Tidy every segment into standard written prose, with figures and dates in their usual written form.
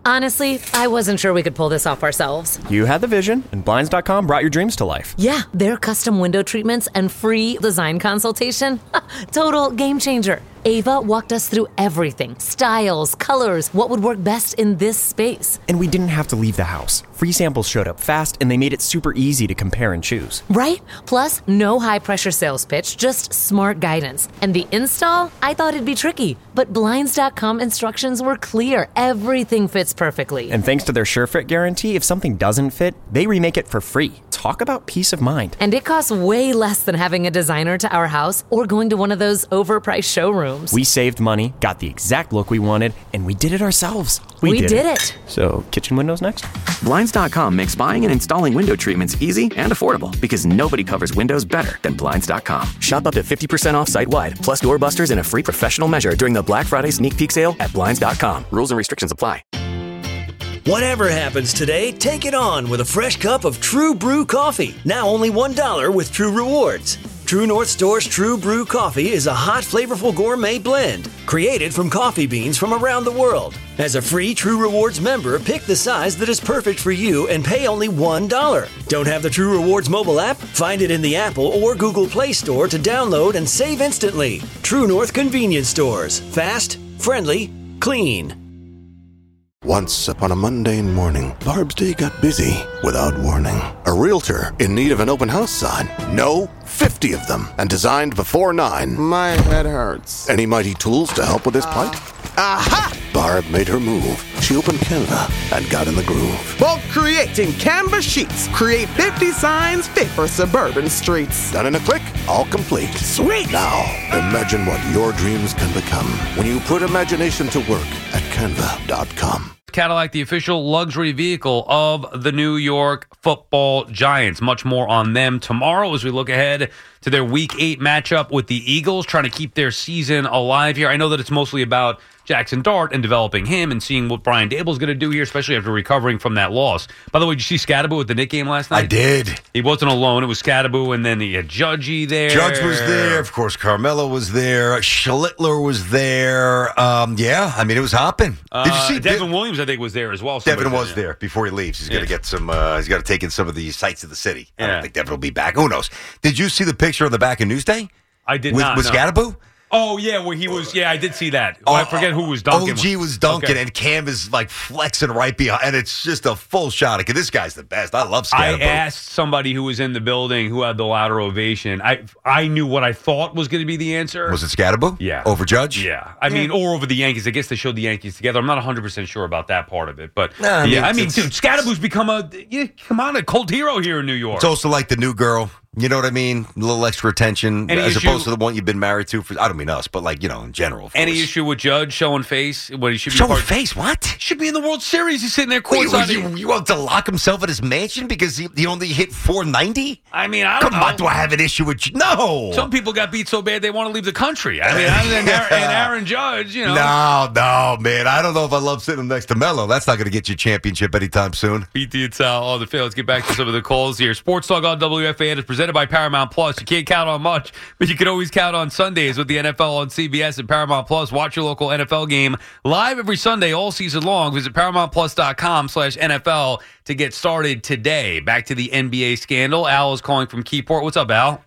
Honestly, I wasn't sure we could pull this off ourselves. You had the vision, and Blinds.com brought your dreams to life. Yeah, their custom window treatments and free design consultation. Total game changer. Ava walked us through everything. Styles, colors, what would work best in this space. And we didn't have to leave the house. Free samples showed up fast, and they made it super easy to compare and choose. Right? Plus, no high-pressure sales pitch, just smart guidance. And the install? I thought it'd be tricky. But Blinds.com instructions were clear. Everything fits perfectly. And thanks to their SureFit guarantee, if something doesn't fit, they remake it for free. Talk about peace of mind. And it costs way less than having a designer to our house or going to one of those overpriced showrooms. We saved money, got the exact look we wanted, and we did it ourselves. We did it. So, kitchen windows next? Blinds.com makes buying and installing window treatments easy and affordable because nobody covers windows better than Blinds.com. Shop up to 50% off site-wide, plus doorbusters and a free professional measure during the Black Friday sneak peek sale at Blinds.com. Rules and restrictions apply. Whatever happens today, take it on with a fresh cup of True Brew coffee. Now only $1 with True Rewards. True North Store's True Brew coffee is a hot, flavorful gourmet blend created from coffee beans from around the world. As a free True Rewards member, pick the size that is perfect for you and pay only $1. Don't have the True Rewards mobile app? Find it in the Apple or Google Play Store to download and save instantly. True North Convenience Stores. Fast, friendly, clean. Once upon a mundane morning, Barb's day got busy without warning. A realtor in need of an open house sign. No, 50 of them, and designed before 9. My head hurts. Any mighty tools to help with his plight? Aha! Barb made her move. She opened Canva and got in the groove. Bulk creating Canva sheets. Create 50 signs fit for suburban streets. Done in a click, all complete. Sweet! Now, imagine what your dreams can become when you put imagination to work at Canva.com. Cadillac, the official luxury vehicle of the New York Football Giants. Much more on them tomorrow as we look ahead to their Week 8 matchup with the Eagles, trying to keep their season alive here. I know that it's mostly about Jackson Dart and developing him and seeing what Brian Dable's going to do here, especially after recovering from that loss. By the way, did you see Scadaboo at the Knick game last night? I did. He wasn't alone. It was Scadaboo, and then he had Judgy there. Judge was there. Of course, Carmelo was there. Schlittler was there. Yeah, I mean, it was hopping. Did you see Devin Williams, I think, was there as well. Devin was there before he leaves. He's going to get some, he's got to take in some of the sights of the city. I don't think Devin will be back. Who knows? Did you see the picture on the back of Newsday? I did not. With Scadaboo? Oh, yeah, where he was. Yeah, I did see that. I forget who was dunking. OG was dunking, and Cam is like flexing right behind. And it's just a full shot. This guy's the best. I love Scadaboo. I asked somebody who was in the building who had the louder ovation. I knew what I thought was going to be the answer. Was it Scadaboo? Yeah. Over Judge? Yeah. I mean, or over the Yankees. I guess they showed the Yankees together. I'm not 100% sure about that part of it. But, dude, Scadaboo's become a cult hero here in New York. It's also like the new girl. You know what I mean? A little extra attention as opposed to the one you've been married to for, I don't mean us, but like, in general. Any issue with Judge showing face? When he should be showing face? What? Should be in the World Series. He's sitting there courtside. You want to lock himself at his mansion because he only hit 490? I mean, I don't know. Come on, do I have an issue with you? No. Some people got beat so bad they want to leave the country. I mean, other than Aaron Judge, No, man. I don't know if I love sitting next to Melo. That's not going to get you a championship anytime soon. Beat the Ital on the field. Let's get back to some of the calls here. Sports Talk on WFAN is presented by Paramount Plus. You can't count on much, but you can always count on Sundays with the NFL on CBS and Paramount Plus. Watch your local NFL game live every Sunday all season long. Visit ParamountPlus.com/NFL to get started today. Back to the NBA scandal. Al is calling from Keyport. What's up, Al?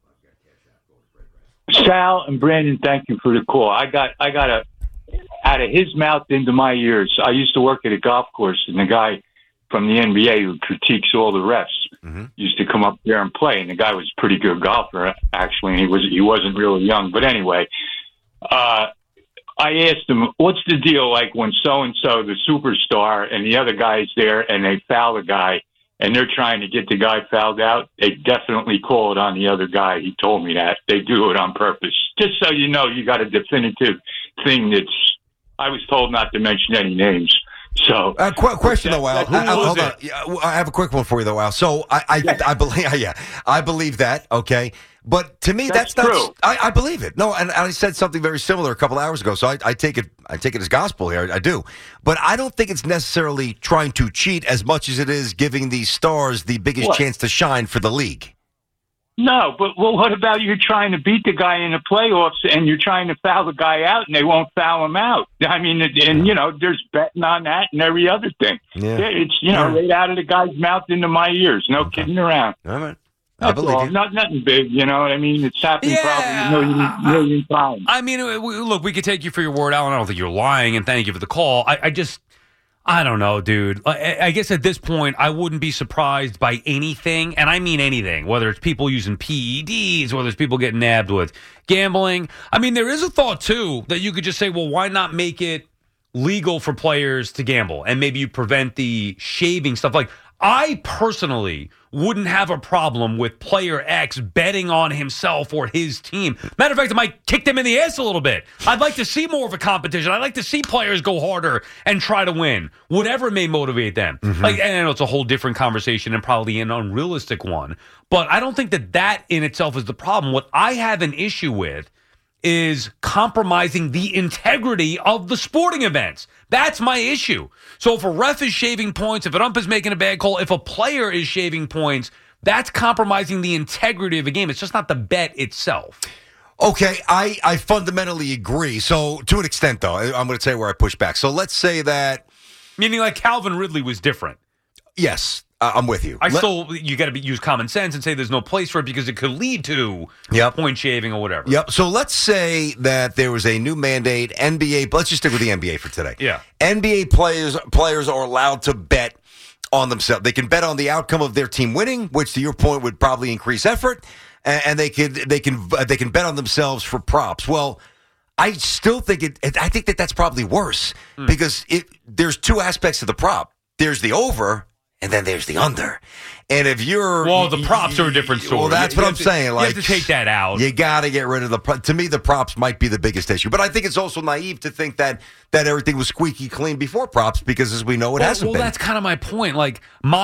Sal and Brandon, thank you for the call. I got a out of his mouth into my ears. I used to work at a golf course, and the guy from the NBA who critiques all the refs used to come up there and play, and the guy was a pretty good golfer, actually, and he wasn't really young. But anyway, I asked him, what's the deal like when so-and-so, the superstar, and the other guy's there, and they foul the guy, and they're trying to get the guy fouled out? They definitely call it on the other guy. He told me that. They do it on purpose. Just so you know, you got a definitive thing that's, I was told not to mention any names. So, question though, Al. Hold on. I have a quick one for you though, Al. So I believe that. Okay, but to me, that's not true. I believe it. No, and I said something very similar a couple hours ago. So I take it as gospel here. I do, but I don't think it's necessarily trying to cheat as much as it is giving these stars the biggest chance to shine for the league. No, but what about you're trying to beat the guy in the playoffs and you're trying to foul the guy out and they won't foul him out? I mean, and there's betting on that and every other thing. Yeah. It's right out of the guy's mouth into my ears. No kidding around. All right. I believe you. Nothing big, what I mean? It's happened probably a million times. I mean, look, we could take you for your word, Alan. I don't think you're lying, and thank you for the call. I don't know, dude. I guess at this point, I wouldn't be surprised by anything, and I mean anything, whether it's people using PEDs, whether it's people getting nabbed with gambling. I mean, there is a thought, too, that you could just say, well, why not make it legal for players to gamble? And maybe you prevent the shaving stuff. Like, I personally wouldn't have a problem with player X betting on himself or his team. Matter of fact, it might kick them in the ass a little bit. I'd like to see more of a competition. I'd like to see players go harder and try to win, whatever may motivate them. And I know it's a whole different conversation and probably an unrealistic one, but I don't think that in itself is the problem. What I have an issue with is compromising the integrity of the sporting events. That's my issue. So if a ref is shaving points, if an ump is making a bad call, if a player is shaving points, that's compromising the integrity of a game. It's just not the bet itself. Okay, I fundamentally agree. So to an extent, though, I'm going to tell you where I push back. So let's say that... Meaning like Calvin Ridley was different. Yes. I'm with you. You got to use common sense and say there's no place for it because it could lead to point shaving or whatever. Yep. So let's say that there was a new mandate, NBA. Let's just stick with the NBA for today. Yeah. NBA players are allowed to bet on themselves. They can bet on the outcome of their team winning, which to your point would probably increase effort, and they can bet on themselves for props. Well, I still think I think that's probably worse because there's two aspects to the prop. There's the over. And then there's the under. And if you're... Well, the props are a different story. Well, that's what I'm saying. You have to take that out. You got to get rid of to me, the props might be the biggest issue. But I think it's also naive to think that everything was squeaky clean before props because, as we know, it hasn't been. Well, that's kind of my point. Like,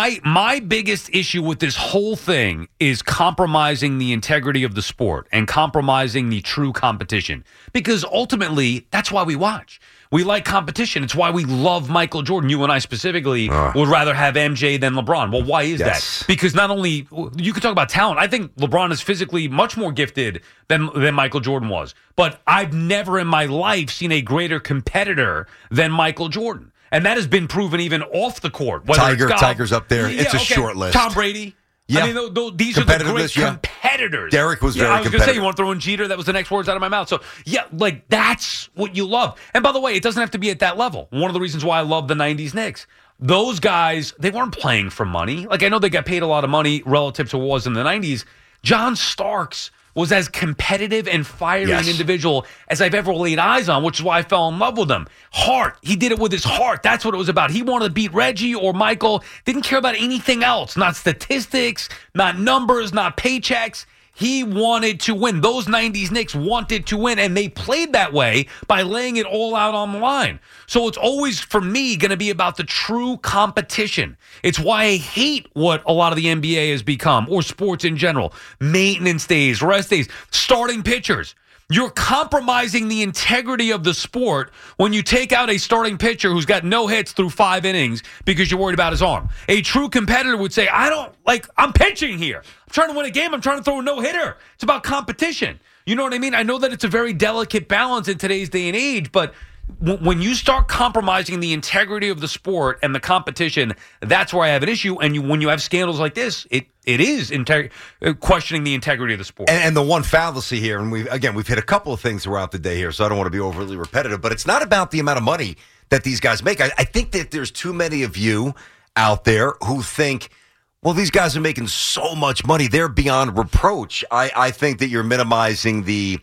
my biggest issue with this whole thing is compromising the integrity of the sport and compromising the true competition. Because ultimately, that's why we watch. We like competition. It's why we love Michael Jordan. You and I specifically would rather have MJ than LeBron. Well, why is that? Because not only you could talk about talent. I think LeBron is physically much more gifted than Michael Jordan was. But I've never in my life seen a greater competitor than Michael Jordan. And that has been proven even off the court. Tiger's up there. It's a short list. Tom Brady. Yeah. I mean, these are the great competitors. Derek was very competitive. I was going to say, you want to throw in Jeter? That was the next words out of my mouth. So, that's what you love. And by the way, it doesn't have to be at that level. One of the reasons why I love the 90s Knicks. Those guys, they weren't playing for money. Like, I know they got paid a lot of money relative to what was in the 90s. John Starks was as competitive and fiery an individual as I've ever laid eyes on, which is why I fell in love with him. Heart. He did it with his heart. That's what it was about. He wanted to beat Reggie or Michael. Didn't care about anything else. Not statistics, not numbers, not paychecks. He wanted to win. Those 90s Knicks wanted to win, and they played that way by laying it all out on the line. So it's always, for me, going to be about the true competition. It's why I hate what a lot of the NBA has become, or sports in general. Maintenance days, rest days, starting pitchers. You're compromising the integrity of the sport when you take out a starting pitcher who's got no hits through 5 innings because you're worried about his arm. A true competitor would say, I'm pitching here. I'm trying to win a game. I'm trying to throw a no-hitter. It's about competition. You know what I mean? I know that it's a very delicate balance in today's day and age, but when you start compromising the integrity of the sport and the competition, that's where I have an issue. And when you have scandals like this, it is questioning the integrity of the sport. And the one fallacy here, and we've hit a couple of things throughout the day here, so I don't want to be overly repetitive, but it's not about the amount of money that these guys make. I think that there's too many of you out there who think, well, these guys are making so much money, they're beyond reproach. I think that you're minimizing the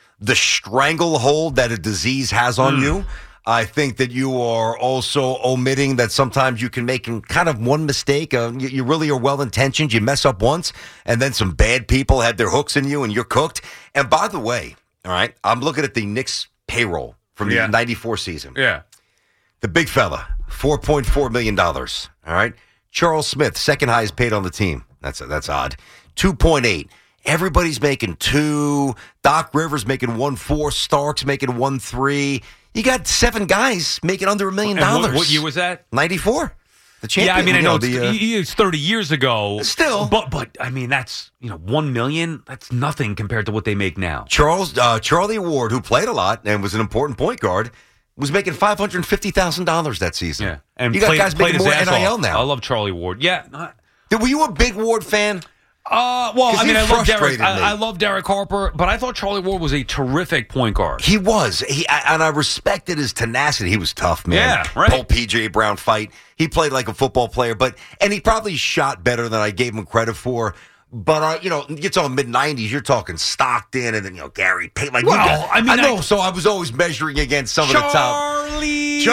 stranglehold that a disease has on you. I think that you are also omitting that sometimes you can make kind of one mistake. You really are well-intentioned. You mess up once, and then some bad people had their hooks in you, and you're cooked. And by the way, all right, I'm looking at the Knicks payroll from the 94 season. Yeah. The big fella, $4.4 million. All right. Charles Smith, second highest paid on the team. That's odd. 2.8. Everybody's making 2. Doc Rivers making 1.4. Starks making 1.3. You got 7 guys making under $1 million. What year was that? 94. The champion. Yeah, I mean, I know the, it's 30 years ago. Still. But I mean, that's, $1 million, that's nothing compared to what they make now. Charlie Ward, who played a lot and was an important point guard, was making $550,000 that season. Yeah. And you got guys making more NIL now. I love Charlie Ward. Yeah. Were you a big Ward fan? I love Derek Harper, but I thought Charlie Ward was a terrific point guard. He was. And I respected his tenacity. He was tough, man. Yeah, right. Whole P.J. Brown fight. He played like a football player, and he probably shot better than I gave him credit for. But, it's all mid-'90s. You're talking Stockton and then, Gary Payton. I know. So I was always measuring against some of the top. Charlie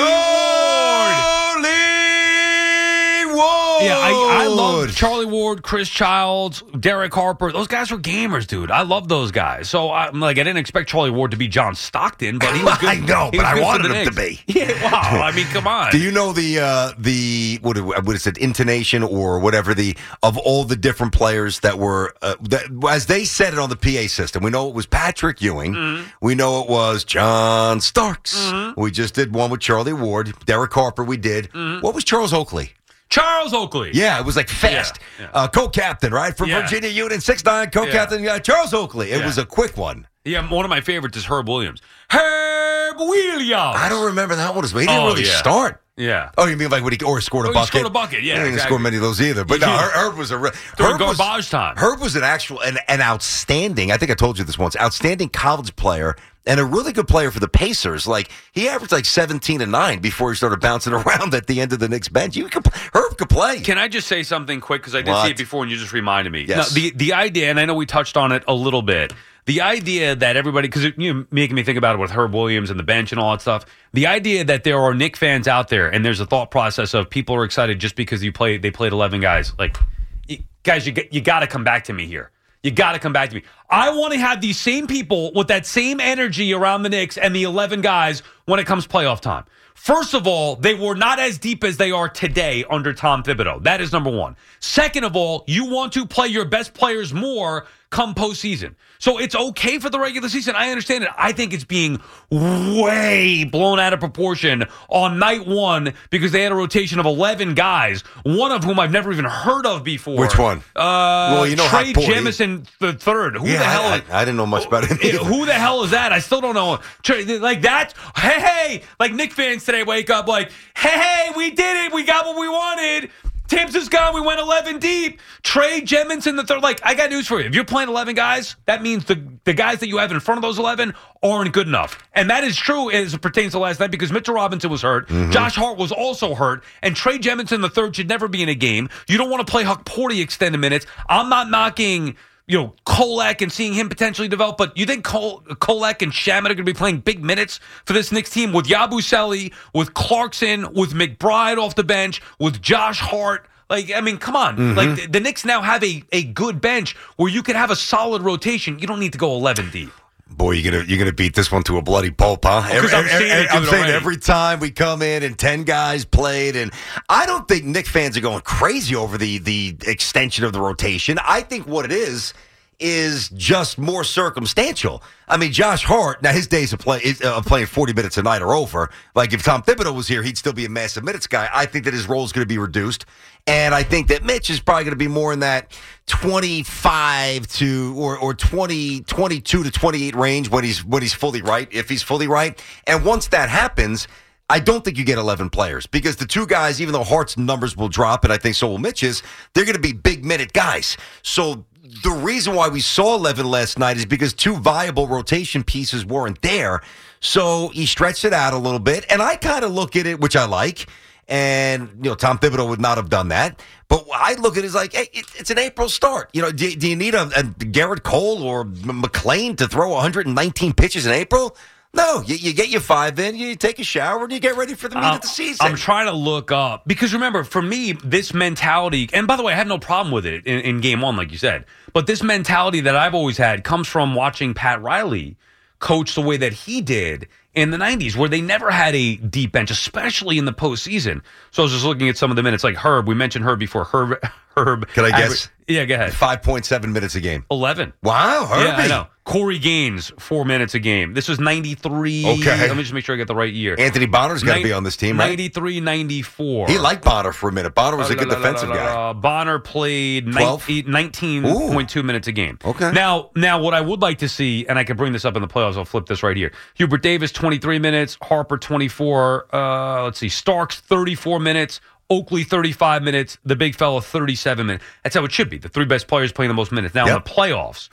Ward. Yeah, I love Charlie Ward, Chris Childs, Derek Harper. Those guys were gamers, dude. I love those guys. So I didn't expect Charlie Ward to be John Stockton, but he was good. I know, but I wanted him to be. Yeah, wow. I mean, come on. Do you know what is it, intonation or whatever of all the different players that were as they said it on the PA system? We know it was Patrick Ewing. Mm-hmm. We know it was John Starks. Mm-hmm. We just did one with Charlie Ward, Derek Harper. We did. Mm-hmm. What was Charles Oakley? Charles Oakley. Yeah, it was like fast. Yeah. Co-captain, right? From Virginia Union, 6'9", co-captain, Charles Oakley. It was a quick one. Yeah, one of my favorites is Herb Williams. Herb Williams. I don't remember that one. He didn't really start. Yeah. Oh, you mean like when he scored a bucket? He scored a bucket, yeah. He didn't score many of those either. But no, Herb was garbage time. Herb was an outstanding, I think I told you this once, outstanding college player and a really good player for the Pacers. Like, he averaged 17 and 9 before he started bouncing around at the end of the Knicks bench. Herb could play. Can I just say something quick? Because I did see it before and you just reminded me. Yes. Now, the idea, and I know we touched on it a little bit, the idea that everybody, because you're making me think about it with Herb Williams and the bench and all that stuff, the idea that there are Knicks fans out there and there's a thought process of people are excited just because they played 11 guys. Like, guys, you got to come back to me here. You got to come back to me. I want to have these same people with that same energy around the Knicks and the 11 guys when it comes playoff time. First of all, they were not as deep as they are today under Tom Thibodeau. That is number one. Second of all, you want to play your best players more come postseason. So it's okay for the regular season. I understand it. I think it's being way blown out of proportion on night one because they had a rotation of 11 guys, one of whom I've never even heard of before. Which one? Trey Jemison the third. Who the hell? I didn't know much about him. Who the hell is that? I still don't know. Like that? Hey, like Knicks fans today wake up like, hey, we did it. We got what we wanted. Tibbs is gone. We went 11 deep. Trey Jemison the third. Like, I got news for you. If you're playing 11 guys, that means the guys that you have in front of those 11 aren't good enough. And that is true as it pertains to last night because Mitchell Robinson was hurt. Mm-hmm. Josh Hart was also hurt. And Trey Jemison the third should never be in a game. You don't want to play Huck Porty extended minutes. I'm not knocking Kolek and seeing him potentially develop, but you think Kolek and Shamet are going to be playing big minutes for this Knicks team with Yabusele, with Clarkson, with McBride off the bench, with Josh Hart? Like, I mean, come on. Mm-hmm. Like, the Knicks now have a good bench where you could have a solid rotation. You don't need to go 11 deep. Boy, you're gonna beat this one to a bloody pulp, huh? I'm saying every time we come in and 10 guys played, and I don't think Knicks fans are going crazy over the extension of the rotation. I think what it is just more circumstantial. I mean, Josh Hart, now his days of playing 40 minutes a night are over. Like, if Tom Thibodeau was here, he'd still be a massive minutes guy. I think that his role is going to be reduced. And I think that Mitch is probably going to be more in that 25 to or 22 to 28 range when he's fully right, if he's fully right. And once that happens, I don't think you get 11 players because the two guys, even though Hart's numbers will drop, and I think so will Mitch's, they're going to be big minute guys. So the reason why we saw 11 last night is because two viable rotation pieces weren't there. So he stretched it out a little bit. And I kind of look at it, which I like. And, Tom Thibodeau would not have done that. But I look at it as like, hey, it's an April start. Do you need a Garrett Cole or McLean to throw 119 pitches in April? No, you get your 5 in, you take a shower, and you get ready for the meat of the season. I'm trying to look up. Because remember, for me, this mentality, and by the way, I have no problem with it in game one, like you said. But this mentality that I've always had comes from watching Pat Riley coach the way that he did in the 90s, where they never had a deep bench, especially in the postseason. So I was just looking at some of the minutes, like Herb. We mentioned Herb before. Herb Herb. Can I guess? Yeah, go ahead. 5.7 minutes a game. 11. Wow, Herbie. Yeah, I know. Corey Gaines, 4 minutes a game. This was 93. Okay. Let me just make sure I get the right year. Anthony Bonner's got to be on this team, right? 93, 94. He liked Bonner for a minute. Bonner was a good defensive guy. Bonner played 19.2 minutes a game. Okay. Now, what I would like to see, and I can bring this up in the playoffs, I'll flip this right here. Hubert Davis, 23 minutes. Harper, 24. Let's see. Starks, 34 minutes. Oakley, 35 minutes. The big fella, 37 minutes. That's how it should be. The three best players playing the most minutes. Now, in the playoffs,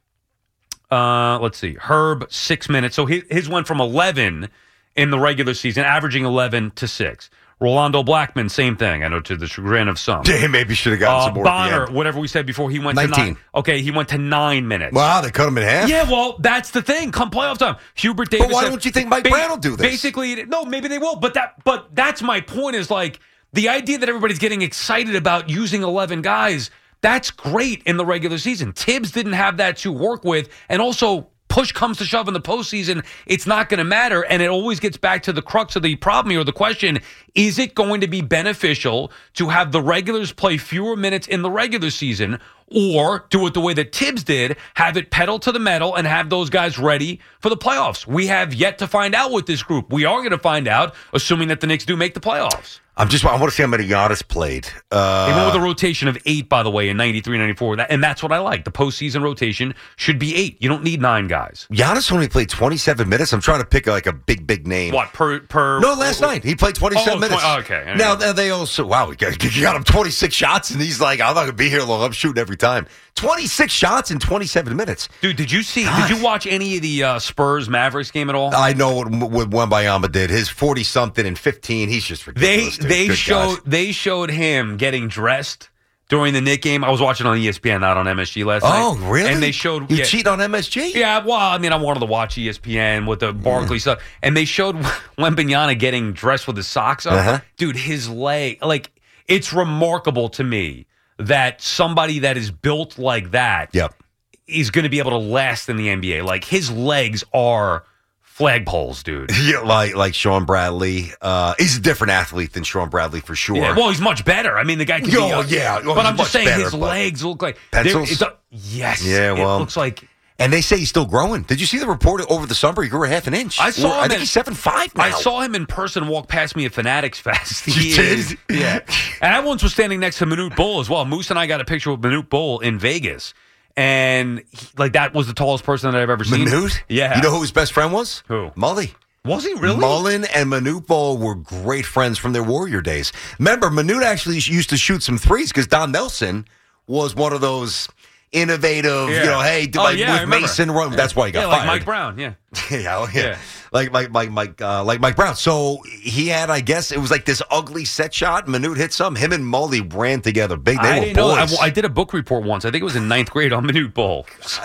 let's see. Herb, 6 minutes. So his went from 11 in the regular season, averaging 11 to 6. Rolando Blackman, same thing. I know, to the chagrin of some. Yeah, maybe should have gotten some more. Bonner, whatever we said before, he went 19. To 9. Okay, he went to 9 minutes. Wow, they cut him in half? Yeah, well, that's the thing. Come playoff time. Hubert Davis. But why don't you think Mike Brown will do this? Basically, no, maybe they will. But that's my point is like, the idea that everybody's getting excited about using 11 guys, that's great in the regular season. Tibbs didn't have that to work with. And also, push comes to shove in the postseason, it's not going to matter. And it always gets back to the crux of the problem here, the question, is it going to be beneficial to have the regulars play fewer minutes in the regular season, or do it the way that Tibbs did, have it pedal to the metal and have those guys ready for the playoffs? We have yet to find out with this group. We are going to find out, assuming that the Knicks do make the playoffs. I want to see how many Giannis played. They went with a rotation of 8, by the way, in 93, 94. And that's what I like. The postseason rotation should be 8. You don't need 9 guys. Giannis only played 27 minutes. I'm trying to pick like a big name. What, per? No, last night. He played 27 minutes. Okay. Now, they also, wow, you got him 26 shots, and he's like, I'm not going to be here long. I'm shooting every time. 26 shots in 27 minutes. Dude, did you watch any of the Spurs-Mavericks game at all? I know what Wembanyama did. His 40-something and 15, he's just ridiculous. They showed him getting dressed during the Knick game. I was watching on ESPN, not on MSG last night. Oh, really? And they showed... You cheat on MSG? Yeah, well, I mean, I wanted to watch ESPN with the Barkley stuff. And they showed Wembanyama getting dressed with his socks on. Dude, his leg... Like, it's remarkable to me that somebody that is built like that is going to be able to last in the NBA. Like, his legs are flagpoles, dude. Yeah, like Sean Bradley. He's a different athlete than Sean Bradley for sure. Yeah, well, he's much better. I mean, the guy can be... but I'm just saying his legs look like... Pencils? Yes. Yeah, well... It looks like... And they say he's still growing. Did you see the report over the summer? He grew a half an inch. I think he's 7'5" now. I saw him in person walk past me at Fanatics Fest. You did? Yeah. And I once was standing next to Manute Bol as well. Moose and I got a picture with Manute Bol in Vegas. And that was the tallest person that I've ever seen. Manute? Yeah. You know who his best friend was? Who? Mully. Was he really? Mullen and Manute Bol were great friends from their Warrior days. Remember, Manute actually used to shoot some threes because Don Nelson was one of those innovative, with Mason. That's why he got fired. Like Mike Brown, yeah. Like Mike Brown. So he had, I guess, it was like this ugly set shot. Manute hit some. Him and Mully ran together big. They were boys. I did a book report once. I think it was in 9th grade on Manute Bol.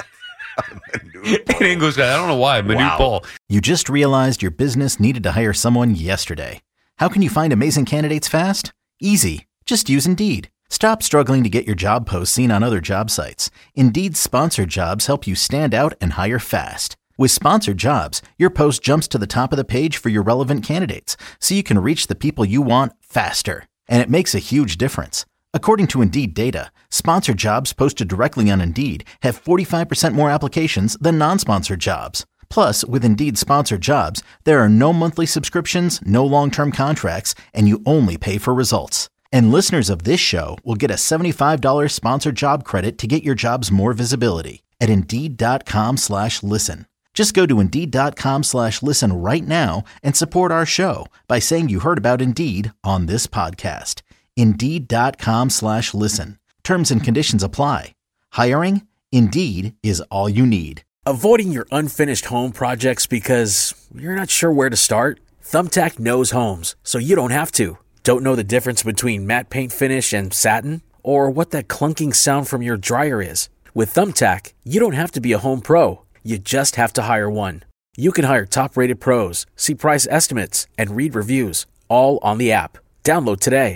In English, I don't know why. Manute Bol. You just realized your business needed to hire someone yesterday. How can you find amazing candidates fast? Easy. Just use Indeed. Stop struggling to get your job posts seen on other job sites. Indeed's sponsored jobs help you stand out and hire fast. With sponsored jobs, your post jumps to the top of the page for your relevant candidates, so you can reach the people you want faster. And it makes a huge difference. According to Indeed data, sponsored jobs posted directly on Indeed have 45% more applications than non-sponsored jobs. Plus, with Indeed sponsored jobs, there are no monthly subscriptions, no long-term contracts, and you only pay for results. And listeners of this show will get a $75 sponsored job credit to get your jobs more visibility at Indeed.com/listen. Just go to Indeed.com/listen right now and support our show by saying you heard about Indeed on this podcast. Indeed.com/listen. Terms and conditions apply. Hiring? Indeed is all you need. Avoiding your unfinished home projects because you're not sure where to start? Thumbtack knows homes, so you don't have to. Don't know the difference between matte paint finish and satin? Or what that clunking sound from your dryer is? With Thumbtack, you don't have to be a home pro. You just have to hire one. You can hire top-rated pros, see price estimates, and read reviews, all on the app. Download today.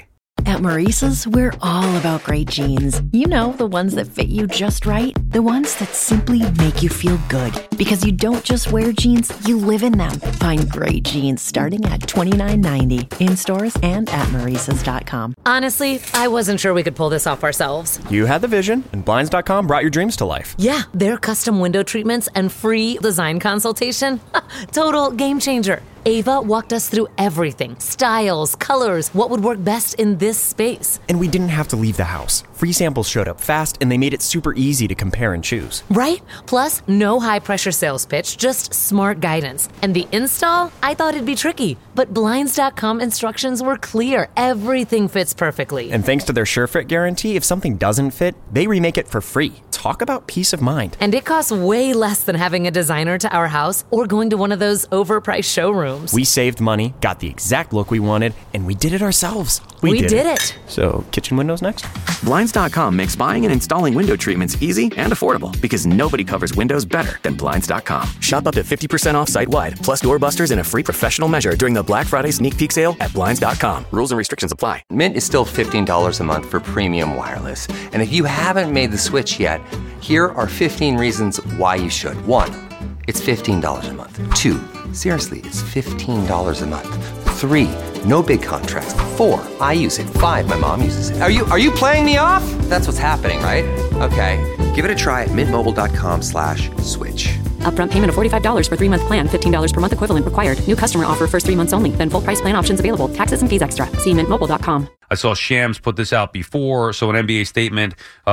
At Maurice's, we're all about great jeans. You know, the ones that fit you just right. The ones that simply make you feel good. Because you don't just wear jeans, you live in them. Find great jeans starting at $29.90 in stores and at Maurice's.com. Honestly, I wasn't sure we could pull this off ourselves. You had the vision, and Blinds.com brought your dreams to life. Yeah, their custom window treatments and free design consultation. Total game changer. Ava walked us through everything. Styles, colors, what would work best in this space. And we didn't have to leave the house. Free samples showed up fast, and they made it super easy to compare and choose. Right? Plus, no high-pressure sales pitch, just smart guidance. And the install? I thought it'd be tricky. But Blinds.com instructions were clear. Everything fits perfectly. And thanks to their SureFit guarantee, if something doesn't fit, they remake it for free. Talk about peace of mind. And it costs way less than having a designer to our house or going to one of those overpriced showrooms. We saved money, got the exact look we wanted, and we did it ourselves. We did it. So, kitchen windows next? Blinds.com makes buying and installing window treatments easy and affordable because nobody covers windows better than Blinds.com. Shop up to 50% off site-wide, plus doorbusters and a free professional measure during the Black Friday sneak peek sale at Blinds.com. Rules and restrictions apply. Mint is still $15 a month for premium wireless. And if you haven't made the switch yet, here are 15 reasons why you should. 1, it's $15 a month. 2, seriously, it's $15 a month. 3, no big contracts. 4, I use it. 5, my mom uses it. Are you playing me off? That's what's happening, right? Okay, give it a try at mintmobile.com/switch. Upfront payment of $45 for 3-month plan, $15 per month equivalent required. New customer offer first 3 months only. Then full price plan options available. Taxes and fees extra. See mintmobile.com. I saw Shams put this out before, so an NBA statement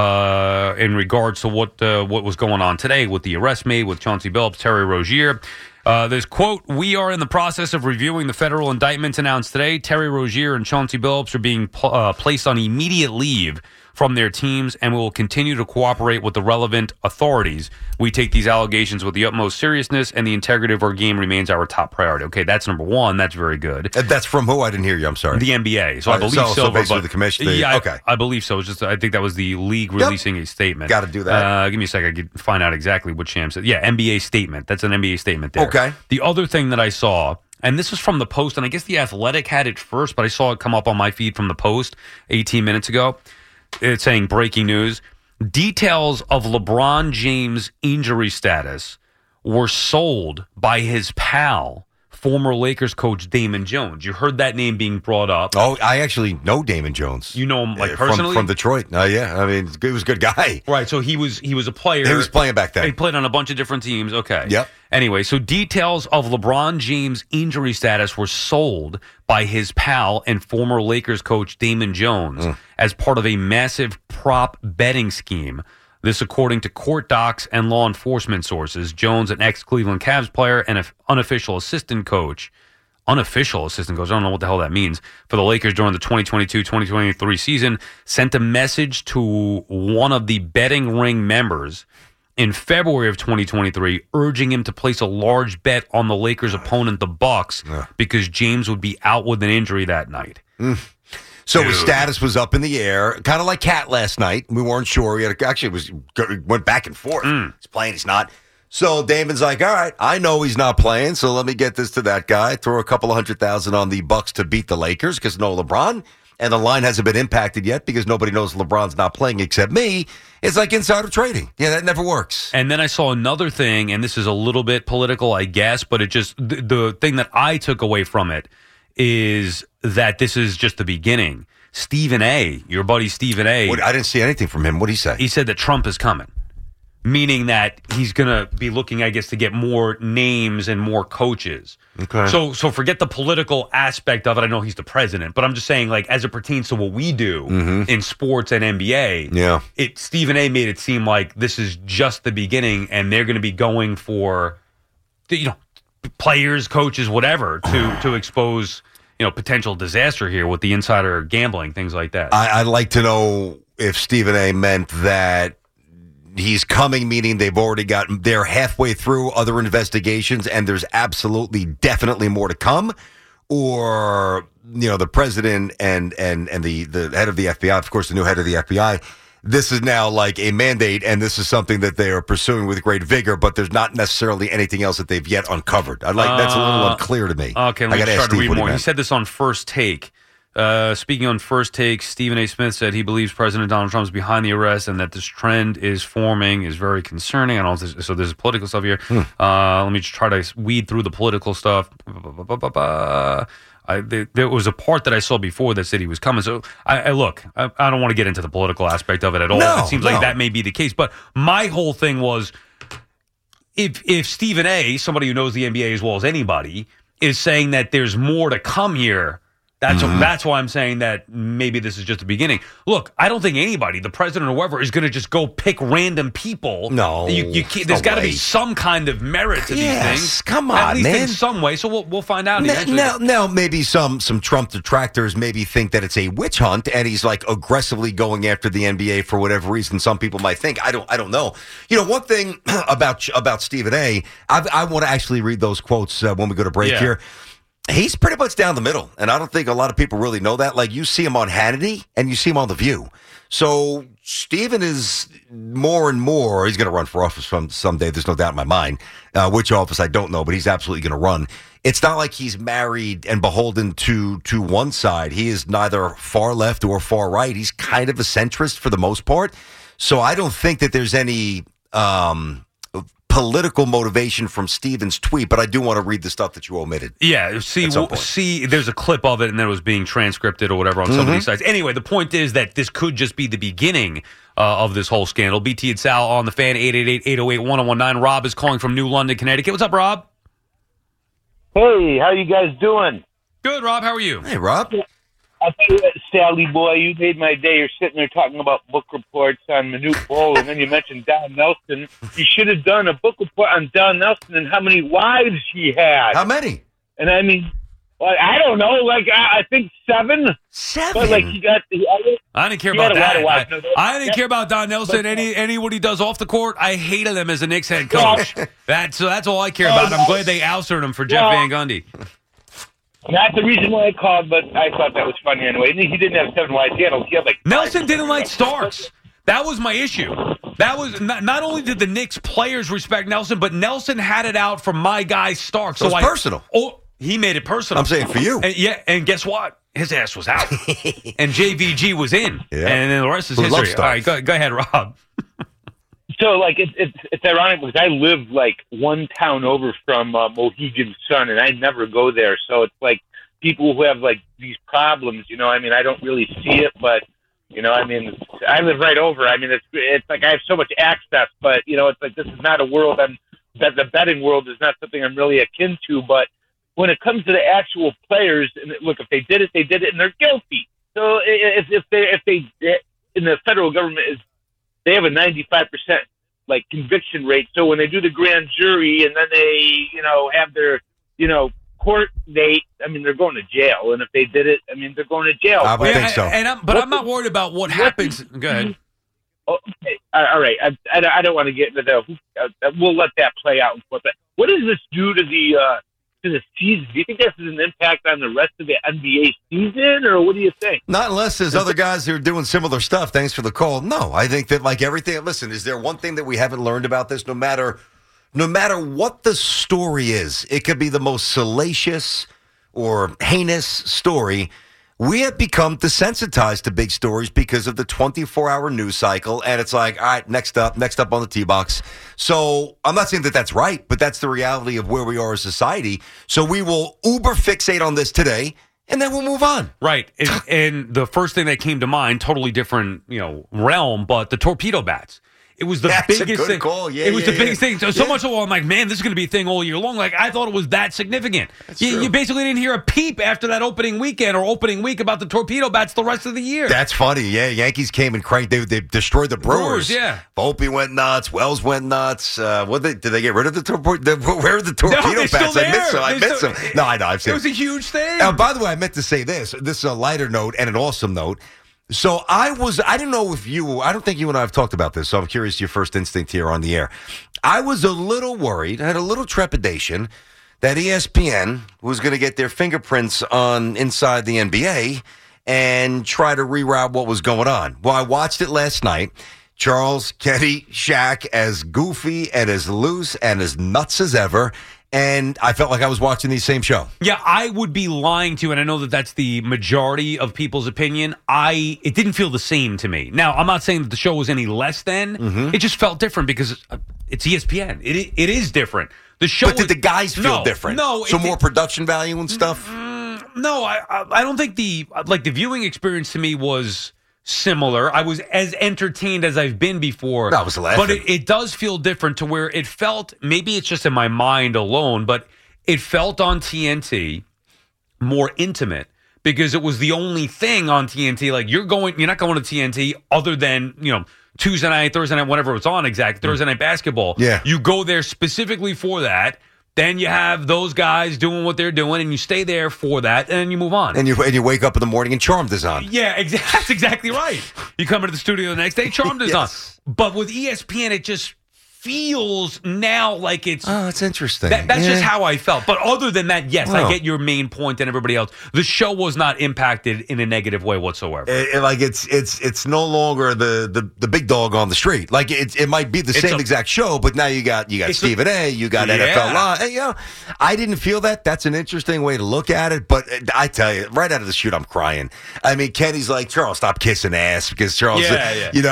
in regards to what was going on today with the arrest made with Chauncey Billups, Terry Rozier. There's, quote, "We are in the process of reviewing the federal indictments announced today. Terry Rozier and Chauncey Billups are being placed on immediate leave from their teams and will continue to cooperate with the relevant authorities. We take these allegations with the utmost seriousness, and the integrity of our game remains our top priority." Okay, that's number one. That's very good. That's from who? I didn't hear you. I'm sorry. The NBA. So I believe so basically the commission. Yeah, okay. I believe so. It's just I think that was the league releasing a statement. Got to do that. Give me a second. I can find out exactly what Sham said. Yeah, NBA statement. That's an NBA statement there. Okay. The other thing that I saw, and this was from the Post, and I guess The Athletic had it first, but I saw it come up on my feed from the Post 18 minutes ago. It's saying breaking news. Details of LeBron James' injury status were sold by his pal, former Lakers coach Damon Jones. You heard that name being brought up. Oh, I actually know Damon Jones. You know him like personally? From Detroit. Yeah, I mean, he was a good guy. Right, so he was a player. He was playing back then. He played on a bunch of different teams. Okay. Yep. Anyway, so details of LeBron James' injury status were sold by his pal and former Lakers coach Damon Jones as part of a massive prop betting scheme. This according to court docs and law enforcement sources. Jones, an ex-Cleveland Cavs player and an unofficial assistant coach, I don't know what the hell that means, for the Lakers during the 2022-2023 season, sent a message to one of the betting ring members in February of 2023, urging him to place a large bet on the Lakers' opponent, the Bucks, because James would be out with an injury that night. So his status was up in the air, kind of like Cat last night. We weren't sure. Went back and forth. He's playing, he's not. So Damon's like, all right, I know he's not playing, so let me get this to that guy. Throw a couple of $100,000 on the Bucks to beat the Lakers because no LeBron. And the line hasn't been impacted yet because nobody knows LeBron's not playing except me. It's like insider trading. Yeah, that never works. And then I saw another thing, and this is a little bit political, I guess, but it just the thing that I took away from it is that this is just the beginning. Stephen A., your buddy Stephen A. I didn't see anything from him. What did he say? He said that Trump is coming, meaning that he's going to be looking, I guess, to get more names and more coaches. Okay. So forget the political aspect of it. I know he's the president, but I'm just saying, like, as it pertains to what we do in sports and NBA, Stephen A. made it seem like this is just the beginning, and they're going to be going for, players, coaches, whatever, to expose, potential disaster here with the insider gambling, things like that. I'd like to know if Stephen A. meant that he's coming, meaning they're halfway through other investigations and there's definitely more to come, or the president and the head of the FBI, of course, the new head of the FBI. This is now like a mandate, and this is something that they are pursuing with great vigor, but there's not necessarily anything else that they've yet uncovered. That's a little unclear to me. Okay, let me try to read more. He said this on First Take. Speaking on First Take, Stephen A. Smith said he believes President Donald Trump is behind the arrest and that this trend is forming is very concerning. I don't know. So there's political stuff here. Let me just try to weed through the political stuff. There was a part that I saw before that said he was coming. So I don't want to get into the political aspect of it at all. It seems like that may be the case. But my whole thing was, if Stephen A., somebody who knows the NBA as well as anybody, is saying that there's more to come here, that's why I'm saying that maybe this is just the beginning. Look, I don't think anybody, the president or whoever, is going to just go pick random people. No, there's got to be some kind of merit to these things. Come on, at least man. in some way. So we'll find out. Now, maybe some Trump detractors maybe think that it's a witch hunt, and he's like aggressively going after the NBA for whatever reason. Some people might think. I don't know. You know, one thing about Stephen A. I want to actually read those quotes when we go to break here. He's pretty much down the middle, and I don't think a lot of people really know that. Like, you see him on Hannity, and you see him on The View. So Stephen is more and more, he's going to run for office someday, there's no doubt in my mind. Which office, I don't know, but he's absolutely going to run. It's not like he's married and beholden to one side. He is neither far left or far right. He's kind of a centrist for the most part. So I don't think that there's any political motivation from Stephen's tweet, but I do want to read the stuff that you omitted. Yeah, see, there's a clip of it, and then it was being transcripted or whatever on some of these sites. Anyway, the point is that this could just be the beginning of this whole scandal. BT and Sal on the Fan, 888-808-1019. Rob is calling from New London, Connecticut. What's up, Rob? Hey, how you guys doing? Good, Rob. How are you? Hey, Rob. I tell you what, Sally boy, you made my day. You're sitting there talking about book reports on Manute Bol, and then you mentioned Don Nelson. You should have done a book report on Don Nelson and how many wives he had. How many? And I mean, well, I don't know. Like I think 7. 7. But like I didn't care about that. I didn't care about Don Nelson. Any what he does off the court. I hated him as a Knicks head coach. That's all I care about. I'm glad they ousted him for Jeff Van Gundy. Not the reason why I called, but I thought that was funny anyway. And he didn't have 7 wives. He had like Nelson didn't like Starks. That was my issue. That was not only did the Knicks players respect Nelson, but Nelson had it out for my guy Starks. So it's personal. Oh, he made it personal. I'm saying for you. And guess what? His ass was out. And JVG was in. Yeah. And then the rest is history. All right, go ahead, Rob. So, like, it's ironic because I live, like, one town over from Mohegan Sun, and I never go there. So it's like people who have, like, these problems, you know, I mean, I don't really see it, but, you know, I mean, I live right over. I mean, it's like I have so much access, but, you know, it's like this is not a world that the betting world is not something I'm really akin to. But when it comes to the actual players, and look, if they did it, and they're guilty. So if they in the federal government they have a 95% like conviction rate. So when they do the grand jury and then they, you know, have their, you know, court date, I mean, they're going to jail. And if they did it, I mean, they're going to jail. I would think so. But I'm not worried about what happens. Go ahead. Okay. All right. I don't want to get into that. We'll let that play out. But what does this do to the season? Do you think this has an impact on the rest of the NBA season, or what do you think? Not unless there's other guys who are doing similar stuff. Thanks for the call. No, I think that like everything. Listen, is there one thing that we haven't learned about this? No matter what the story is, it could be the most salacious or heinous story. We have become desensitized to big stories because of the 24-hour news cycle, and it's like, all right, next up on the tee box. So I'm not saying that that's right, but that's the reality of where we are as society. So we will uber fixate on this today, and then we'll move on. Right. And the first thing that came to mind, totally different, you know, realm, but the torpedo bats. It was the biggest thing. Call. Yeah, it was the biggest thing. So much so, I'm like, man, this is going to be a thing all year long. Like, I thought it was that significant. You basically didn't hear a peep after that opening weekend or opening week about the torpedo bats the rest of the year. That's funny. Yeah, Yankees came and cranked. They destroyed the Brewers. Yeah. Volpe went nuts. Wells went nuts. Did they get rid of the torpedo? Where are the torpedo bats? I miss them. No, I know. I've seen it. Was a huge thing. By the way, I meant to say this. This is a lighter note and an awesome note. So I don't know if I don't think you and I have talked about this, so I'm curious your first instinct here on the air. I was a little worried, I had a little trepidation that ESPN was going to get their fingerprints on inside the NBA and try to reroute what was going on. Well, I watched it last night. Charles, Kenny, Shaq as goofy and as loose and as nuts as ever. and I felt like I was watching the same show. Yeah, I would be lying to you, and I know that that's the majority of people's opinion. It didn't feel the same to me. Now, I'm not saying that the show was any less than. It just felt different because it's ESPN. It is different. The show, but did the guys feel different? No, so more production value and stuff. No, I don't think the viewing experience to me was similar. I was as entertained as I've been before. I was laughing. But it does feel different to where it felt, maybe it's just in my mind alone, but it felt on TNT more intimate because it was the only thing on TNT. Like you're not going to TNT other than, Tuesday night, Thursday night, whatever it's on exact, Thursday night basketball. Yeah. You go there specifically for that. Then you have those guys doing what they're doing, and you stay there for that, and then you move on. And you wake up in the morning and Charmed is on. Yeah, that's exactly right. You come into the studio the next day, Charmed is on. But with ESPN, it just feels now like it's... Oh, it's interesting. That's just how I felt. But other than that, yes, I get your main point and everybody else. The show was not impacted in a negative way whatsoever. It's no longer the big dog on the street. Like it might be the same exact show, but now you got Stephen A, you got NFL Live. And, I didn't feel that. That's an interesting way to look at it. But I tell you, right out of the chute, I'm crying. I mean, Kenny's like, Charles, stop kissing ass because Charles, you need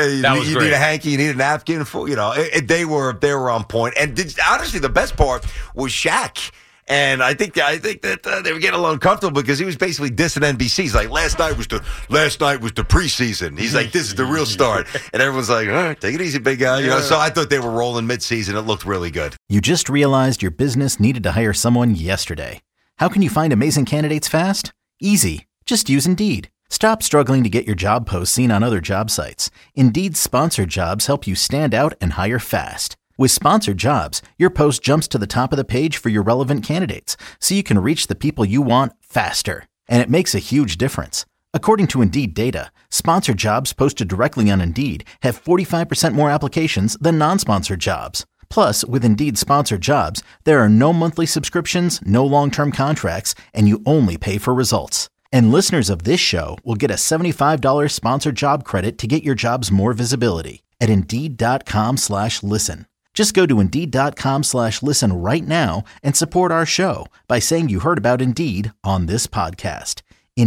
a hanky, you need a napkin, They were on point, and honestly, the best part was Shaq. And I think that they were getting a little uncomfortable because he was basically dissing NBC. He's like, last night was the preseason. He's like, this is the real start, and everyone's like, all right, take it easy, big guy. So I thought they were rolling midseason. It looked really good. You just realized your business needed to hire someone yesterday. How can you find amazing candidates fast? Easy. Just use Indeed. Stop struggling to get your job posts seen on other job sites. Indeed's sponsored jobs help you stand out and hire fast. With sponsored jobs, your post jumps to the top of the page for your relevant candidates, so you can reach the people you want faster. And it makes a huge difference. According to Indeed data, sponsored jobs posted directly on Indeed have 45% more applications than non-sponsored jobs. Plus, with Indeed sponsored jobs, there are no monthly subscriptions, no long-term contracts, and you only pay for results. And listeners of this show will get a $75 sponsored job credit to get your jobs more visibility at Indeed.com/listen. Just go to Indeed.com/listen right now and support our show by saying you heard about Indeed on this podcast.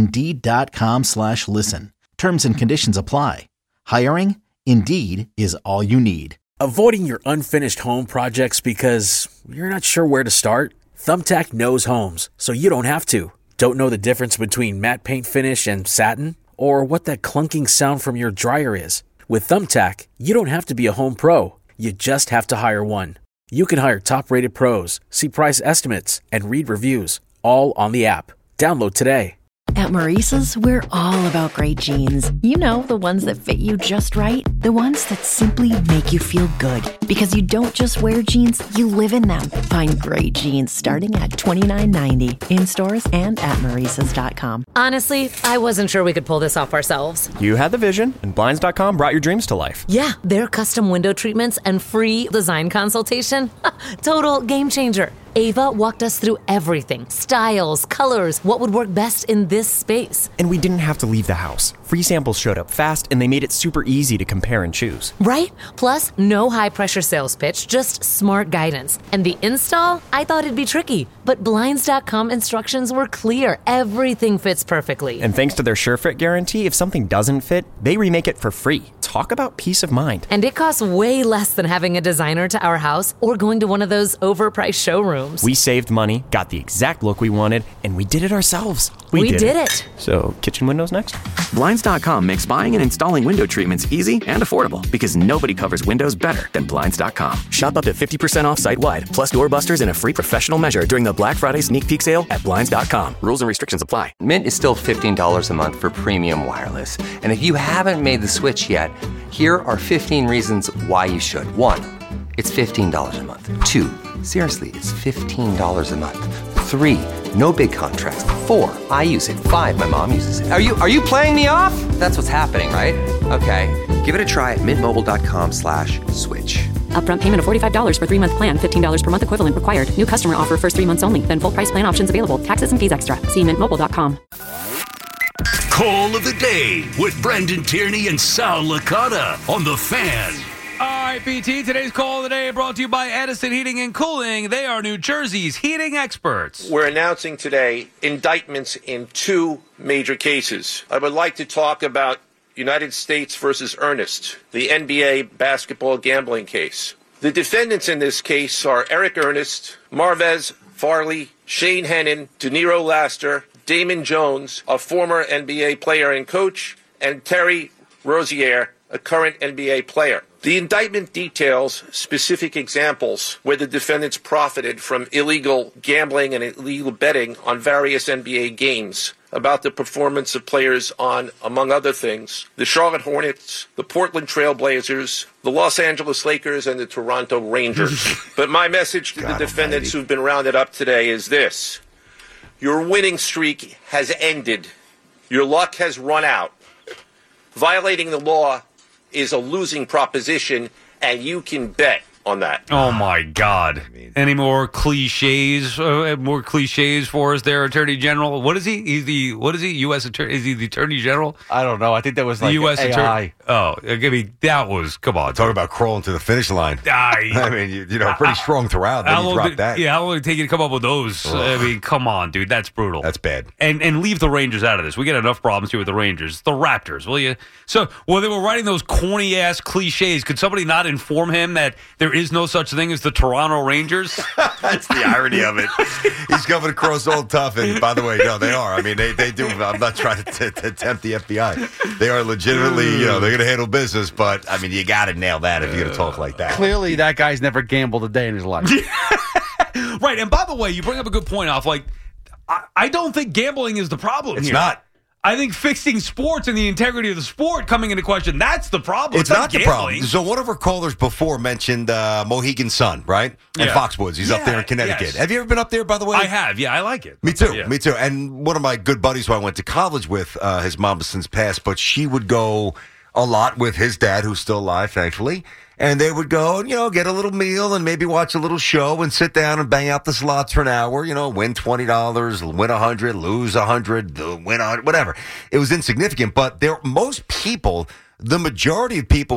Indeed.com/listen. Terms and conditions apply. Hiring? Indeed is all you need. Avoiding your unfinished home projects because you're not sure where to start? Thumbtack knows homes, so you don't have to. Don't know the difference between matte paint finish and satin? Or what that clunking sound from your dryer is? With Thumbtack, you don't have to be a home pro. You just have to hire one. You can hire top-rated pros, see price estimates, and read reviews, all on the app. Download today. At Maurice's, we're all about great jeans. You know, the ones that fit you just right. The ones that simply make you feel good. Because you don't just wear jeans, you live in them. Find great jeans starting at $29.90 in stores and at Maurice's.com. Honestly, I wasn't sure we could pull this off ourselves. You had the vision, and Blinds.com brought your dreams to life. Yeah, their custom window treatments and free design consultation. Total game changer. Ava walked us through everything. Styles, colors, what would work best in this space. And we didn't have to leave the house. Free samples showed up fast, and they made it super easy to compare and choose. Right? Plus, no high-pressure sales pitch, just smart guidance. And the install? I thought it'd be tricky. But Blinds.com instructions were clear. Everything fits perfectly. And thanks to their SureFit guarantee, if something doesn't fit, they remake it for free. Talk about peace of mind. And it costs way less than having a designer to our house or going to one of those overpriced showrooms. We saved money, got the exact look we wanted, and we did it ourselves. We did it. So, kitchen windows next? Blinds.com makes buying and installing window treatments easy and affordable because nobody covers windows better than Blinds.com. Shop up to 50% off site-wide, plus doorbusters and a free professional measure during the Black Friday sneak peek sale at Blinds.com. Rules and restrictions apply. Mint is still $15 a month for premium wireless. And if you haven't made the switch yet, here are 15 reasons why you should. 1, it's $15 a month. 2, seriously, it's $15 a month. 3, no big contracts. 4, I use it. 5, my mom uses it. Are you playing me off? That's what's happening, right? Okay, give it a try at mintmobile.com/switch. Upfront payment of $45 for 3-month plan, $15 per month equivalent required. New customer offer first 3 months only. Then full price plan options available. Taxes and fees extra. See mintmobile.com. Call of the day with Brendan Tierney and Sal Licata on The Fan. right, BT, today's call of the day brought to you by Edison Heating and Cooling. They are New Jersey's heating experts. We're announcing today indictments in 2 major cases. I would like to talk about United States versus Ernest, the NBA basketball gambling case. The defendants in this case are Eric Ernest, Marvez Farley, Shane Hennon, De Niro Laster, Damon Jones, a former NBA player and coach, and Terry Rozier, a current NBA player. The indictment details specific examples where the defendants profited from illegal gambling and illegal betting on various NBA games about the performance of players on, among other things, the Charlotte Hornets, the Portland Trail Blazers, the Los Angeles Lakers, and the Toronto Rangers. But my message to the defendants who've been rounded up today is this. Your winning streak has ended. Your luck has run out. Violating the law is a losing proposition, and you can bet on that. Oh, my God. Any more cliches? More cliches for us there, Attorney General? What is he? What is he? U.S. Attorney? Is he the Attorney General? I don't know. I think that was the like U.S. AI. Attorney. Oh, I mean, that was, come on. Talk about crawling to the finish line. I mean, you know, pretty strong throughout. Then you drop that. Yeah, how long did it take you to come up with those? I mean, come on, dude. That's brutal. That's bad. And leave the Rangers out of this. We get enough problems here with the Rangers. The Raptors, will you? So, while they were writing those corny-ass cliches, could somebody not inform him that there is no such thing as the Toronto Rangers? That's the irony of it. He's coming across all tough. And by the way, no, they are. I mean, they do. I'm not trying to tempt the FBI. They are legitimately, you know, they're going to handle business. But, I mean, you got to nail that if you're going to talk like that. Clearly, that guy's never gambled a day in his life. Right. And by the way, you bring up a good point off. Like, I don't think gambling is the problem It's here. not. I think fixing sports and the integrity of the sport coming into question, that's the problem. It's not the gambling. problem. So one of our callers before mentioned Mohegan Sun, right? And Yeah. Foxwoods. He's up there in Connecticut. yes. Have you ever been up there, by the way? I have. Yeah, I like it. Me too. Yeah. Me too. And one of my good buddies who I went to college with, his mom has since passed, but she would go a lot with his dad, who's still alive, thankfully. And they would go, you know, get a little meal and maybe watch a little show and sit down and bang out the slots for an hour, you know, win $20, win $100, lose $100, win $100, whatever. It was insignificant, but most people, the majority of people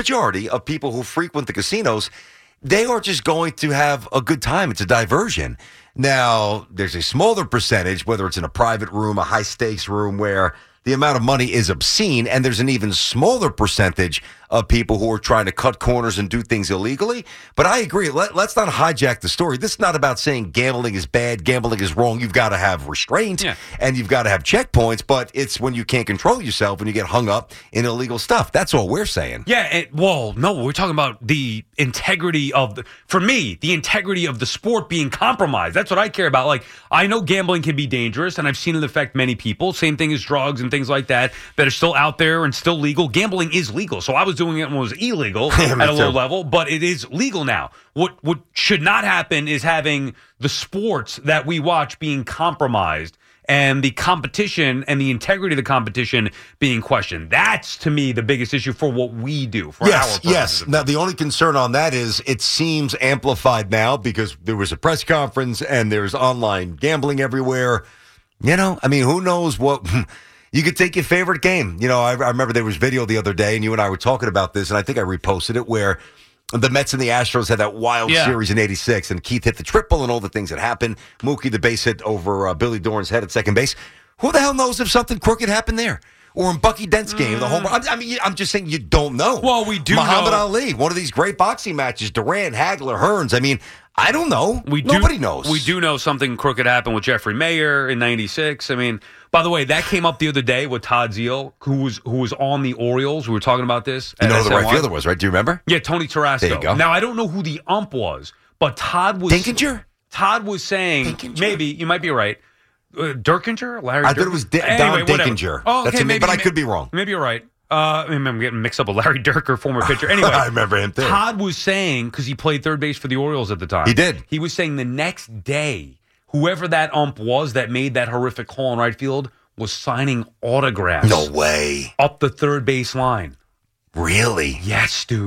who frequent the casinos, they are just going to have a good time. It's a diversion. Now, there's a smaller percentage, whether it's in a private room, a high-stakes room, where the amount of money is obscene, and there's an even smaller percentage of people who are trying to cut corners and do things illegally. But I agree. Let's not hijack the story. This is not about saying gambling is bad, gambling is wrong. You've got to have restraint, and you've got to have checkpoints, but it's when you can't control yourself and you get hung up in illegal stuff. That's all we're saying. Yeah, well, no, we're talking about the integrity of for me, the integrity of the sport being compromised. That's what I care about. Like, I know gambling can be dangerous, and I've seen it affect many people. Same thing as drugs and things like that are still out there and still legal. Gambling is legal. So I was doing it when it was illegal at a low level, but it is legal now. What should not happen is having the sports that we watch being compromised and the competition and the integrity of the competition being questioned. That's, to me, the biggest issue for what we do. For our purposes. Yes. Now, the only concern on that is it seems amplified now because there was a press conference and there's online gambling everywhere. You know, I mean, who knows what... You could take your favorite game. You know, I remember there was video the other day, and you and I were talking about this, and I think I reposted it, where the Mets and the Astros had that wild series in '86, and Keith hit the triple and all the things that happened. Mookie, the base hit over Billy Doran's head at second base. Who the hell knows if something crooked happened there? Or in Bucky Dent's game, the home run. I mean, I'm just saying you don't know. Well, we do Muhammad know. Ali, one of these great boxing matches, Durant, Hagler, Hearns. I mean, I don't know. Nobody knows. We do know something crooked happened with Jeffrey Mayer in '96. I mean, by the way, that came up the other day with Todd Zeile, who was on the Orioles. We were talking about this. You know who the right fielder was, right? Do you remember? Yeah, Tony Tarasco. There you go. Now, I don't know who the ump was, but Todd was... Dinkinger? Todd was saying... Maybe, you might be right. Dirkinger? Larry I thought it was Don Dinkinger. Oh, okay, That's maybe, but I could be wrong. Maybe you're right. I'm getting mixed up with Larry Dirker, former pitcher. Anyway, I remember him too. Todd was saying, because he played third base for the Orioles at the time. He did. He was saying the next day, whoever that ump was that made that horrific call in right field was signing autographs. No way. Up the third base line. Really? Yes, dude.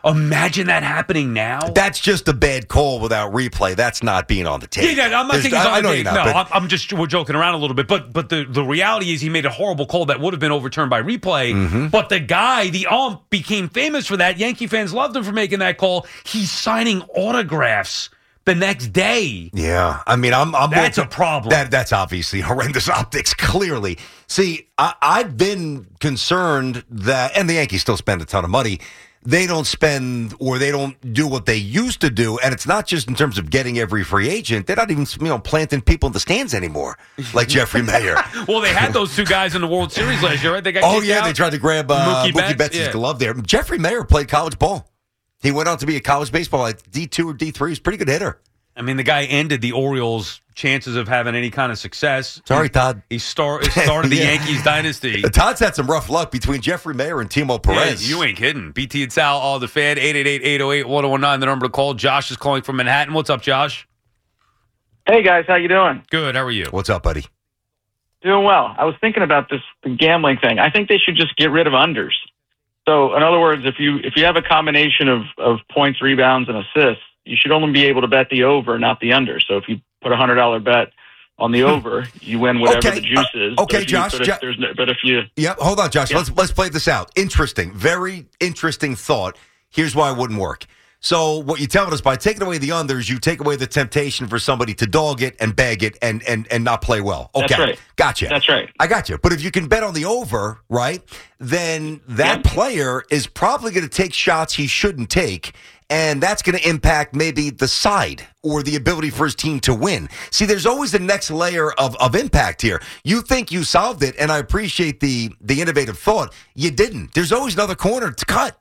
Imagine that happening now. That's just a bad call without replay. That's not being on the tape. Yeah, I'm not saying he's on the tape. I'm just we're joking around a little bit. But the reality is he made a horrible call that would have been overturned by replay. Mm-hmm. But the guy, the ump, became famous for that. Yankee fans loved him for making that call. He's signing autographs the next day. Yeah, I mean, that's a problem. That's obviously horrendous optics, clearly. See, I've been concerned that, and the Yankees still spend a ton of money, they don't spend or they don't do what they used to do, and it's not just in terms of getting every free agent. They're not even planting people in the stands anymore, like Jeffrey Mayer. Well, they had those two guys in the World Series last year, right? They got kicked out. They tried to grab Mookie Betts' glove there. Jeffrey Mayer played college ball. He went on to be a college baseball at D2 or D3. He's a pretty good hitter. I mean, the guy ended the Orioles' chances of having any kind of success. Sorry, Todd. He started the Yankees dynasty. Todd's had some rough luck between Jeffrey Mayer and Timo Perez. Yeah, you ain't kidding. BT and Sal, all the fan, 888-808-1019, the number to call. Josh is calling from Manhattan. What's up, Josh? Hey, guys. How you doing? Good. How are you? What's up, buddy? Doing well. I was thinking about the gambling thing. I think they should just get rid of unders. So, in other words, if you have a combination of points, rebounds, and assists, you should only be able to bet the over, not the under. So if you put a $100 bet on the over, you win whatever the juice is. Okay, Josh. Yep, hold on, Josh. Yeah. Let's play this out. Interesting. Very interesting thought. Here's why it wouldn't work. So what you're telling us, by taking away the unders, you take away the temptation for somebody to dog it and bag it and not play well. Okay. That's right. Gotcha. That's right. I got you. But if you can bet on the over, right, then that player is probably going to take shots he shouldn't take. And that's going to impact maybe the side or the ability for his team to win. See, there's always the next layer of impact here. You think you solved it, and I appreciate the innovative thought. You didn't. There's always another corner to cut.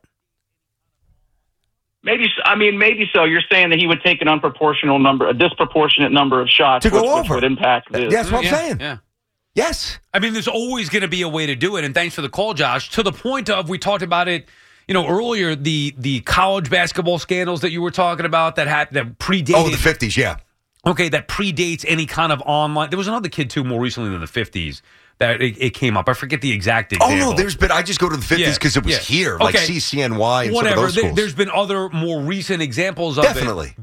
Maybe so. You're saying that he would take a disproportionate number of shots to go over, which would impact this. That's what I'm saying. Yeah. Yes. I mean, there's always going to be a way to do it, and thanks for the call, Josh. To the point of, we talked about it, earlier, the college basketball scandals that you were talking about that predated. Oh, the 50s, yeah. Okay, that predates any kind of online. There was another kid, too, more recently than the 50s that it came up. I forget the exact example. Oh, no, I just go to the 50s because it was here, like CCNY and whatever. Some of those schools. There's been other more recent examples of it.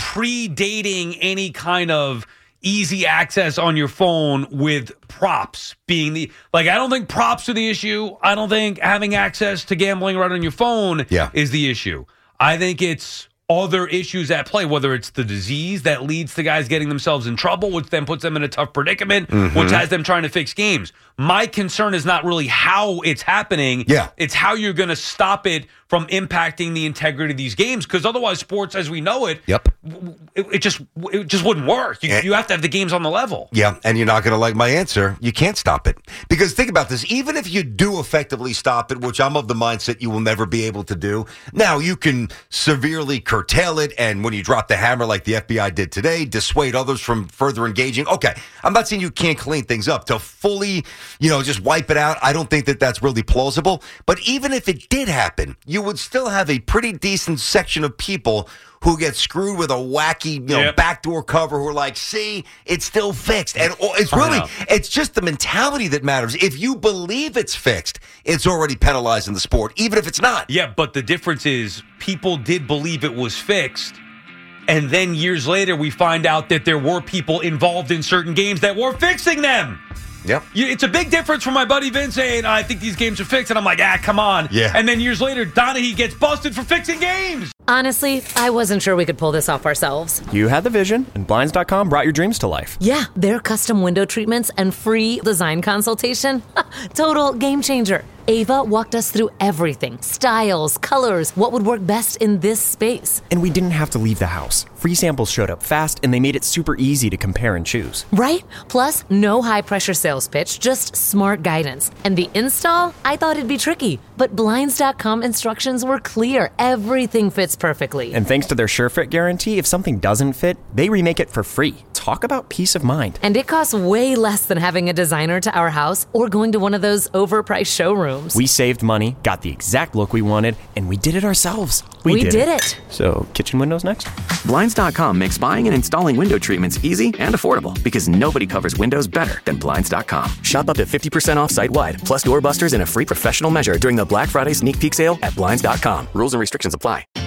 Predating any kind of easy access on your phone with props being I don't think props are the issue. I don't think having access to gambling right on your phone is the issue. I think it's other issues at play, whether it's the disease that leads to guys getting themselves in trouble, which then puts them in a tough predicament, which has them trying to fix games. My concern is not really how it's happening. Yeah. It's how you're going to stop it from impacting the integrity of these games, because otherwise sports as we know it, it just wouldn't work. You have to have the games on the level. Yeah, and you're not going to like my answer. You can't stop it. Because think about this. Even if you do effectively stop it, which I'm of the mindset you will never be able to do, now you can severely curtail it, and when you drop the hammer like the FBI did today, dissuade others from further engaging. Okay, I'm not saying you can't clean things up. To fully, just wipe it out, I don't think that that's really plausible. But even if it did happen, you would still have a pretty decent section of people who get screwed with a wacky, backdoor cover who are like, see, it's still fixed. And it's just the mentality that matters. If you believe it's fixed, it's already penalized in the sport, even if it's not. Yeah, but the difference is people did believe it was fixed. And then years later, we find out that there were people involved in certain games that were fixing them. Yep. It's a big difference from my buddy Vince saying, I think these games are fixed. And I'm like, come on. Yeah. And then years later, Donahue gets busted for fixing games. Honestly, I wasn't sure we could pull this off ourselves. You had the vision, and Blinds.com brought your dreams to life. Yeah, their custom window treatments and free design consultation. Total game changer. Ava walked us through everything. Styles, colors, what would work best in this space. And we didn't have to leave the house. Free samples showed up fast, and they made it super easy to compare and choose. Right? Plus, no high-pressure sales pitch, just smart guidance. And the install? I thought it'd be tricky. But Blinds.com instructions were clear. Everything fits perfectly. And thanks to their SureFit guarantee, if something doesn't fit, they remake it for free. Talk about peace of mind. And it costs way less than having a designer to our house or going to one of those overpriced showrooms. We saved money, got the exact look we wanted, and we did it ourselves. We did it. So, kitchen windows next? Blinds.com makes buying and installing window treatments easy and affordable because nobody covers windows better than Blinds.com. Shop up to 50% off site-wide, plus doorbusters and a free professional measure during the Black Friday sneak peek sale at Blinds.com. Rules and restrictions apply.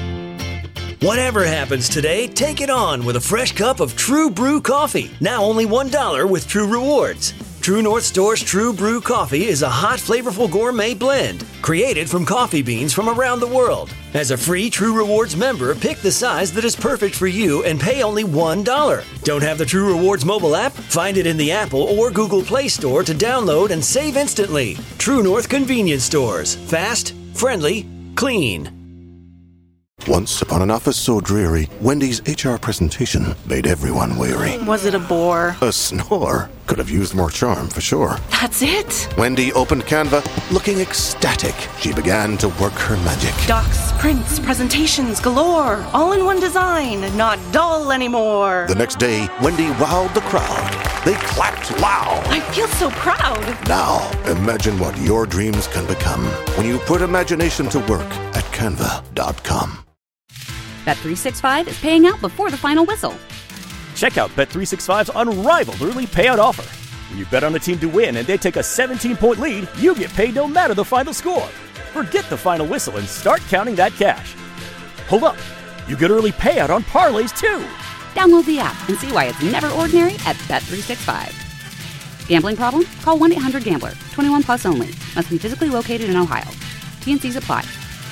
Whatever happens today, take it on with a fresh cup of True Brew coffee. Now only $1 with True Rewards. True North Store's True Brew coffee is a hot, flavorful gourmet blend created from coffee beans from around the world. As a free True Rewards member, pick the size that is perfect for you and pay only $1. Don't have the True Rewards mobile app? Find it in the Apple or Google Play Store to download and save instantly. True North Convenience Stores. Fast, friendly, clean. Once upon an office so dreary, Wendy's HR presentation made everyone weary. Was it a bore? A snore. Could have used more charm, for sure. That's it? Wendy opened Canva, looking ecstatic. She began to work her magic. Docs, prints, presentations galore. All in one design. Not dull anymore. The next day, Wendy wowed the crowd. They clapped loud. I feel so proud. Now, imagine what your dreams can become when you put imagination to work at canva.com. Bet365 is paying out before the final whistle. Check out Bet365's unrivaled early payout offer. When you bet on a team to win and they take a 17-point lead, you get paid no matter the final score. Forget the final whistle and start counting that cash. Hold up. You get early payout on parlays, too. Download the app and see why it's never ordinary at Bet365. Gambling problem? Call 1-800-GAMBLER. 21 plus only. Must be physically located in Ohio. T&Cs apply.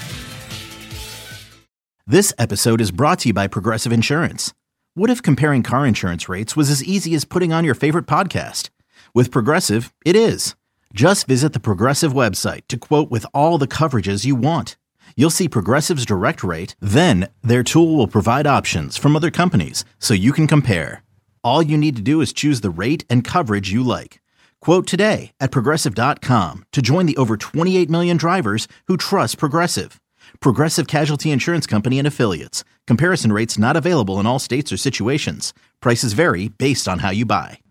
This episode is brought to you by Progressive Insurance. What if comparing car insurance rates was as easy as putting on your favorite podcast? With Progressive, it is. Just visit the Progressive website to quote with all the coverages you want. You'll see Progressive's direct rate, then their tool will provide options from other companies so you can compare. All you need to do is choose the rate and coverage you like. Quote today at Progressive.com to join the over 28 million drivers who trust Progressive. Progressive Casualty Insurance Company and Affiliates. Comparison rates not available in all states or situations. Prices vary based on how you buy.